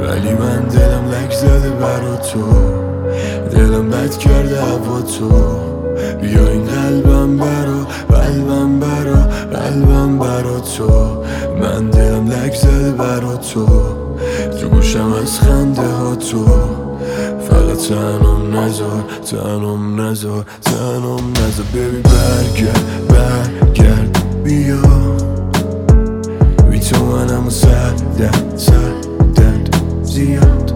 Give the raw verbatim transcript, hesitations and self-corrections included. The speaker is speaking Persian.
ولی من دلم لک زده برا تو، دلم بد کرده هوا تو. بیا این قلبم برا قلبم برا قلبم برا تو. من دلم لک زده برا تو، تو گوشم از خنده ها تو. فقط تنم نزار تنم نزار تنم نزار. ببی برگرد برگرد بیا، بی تو منم سردرد سردرد زیاد.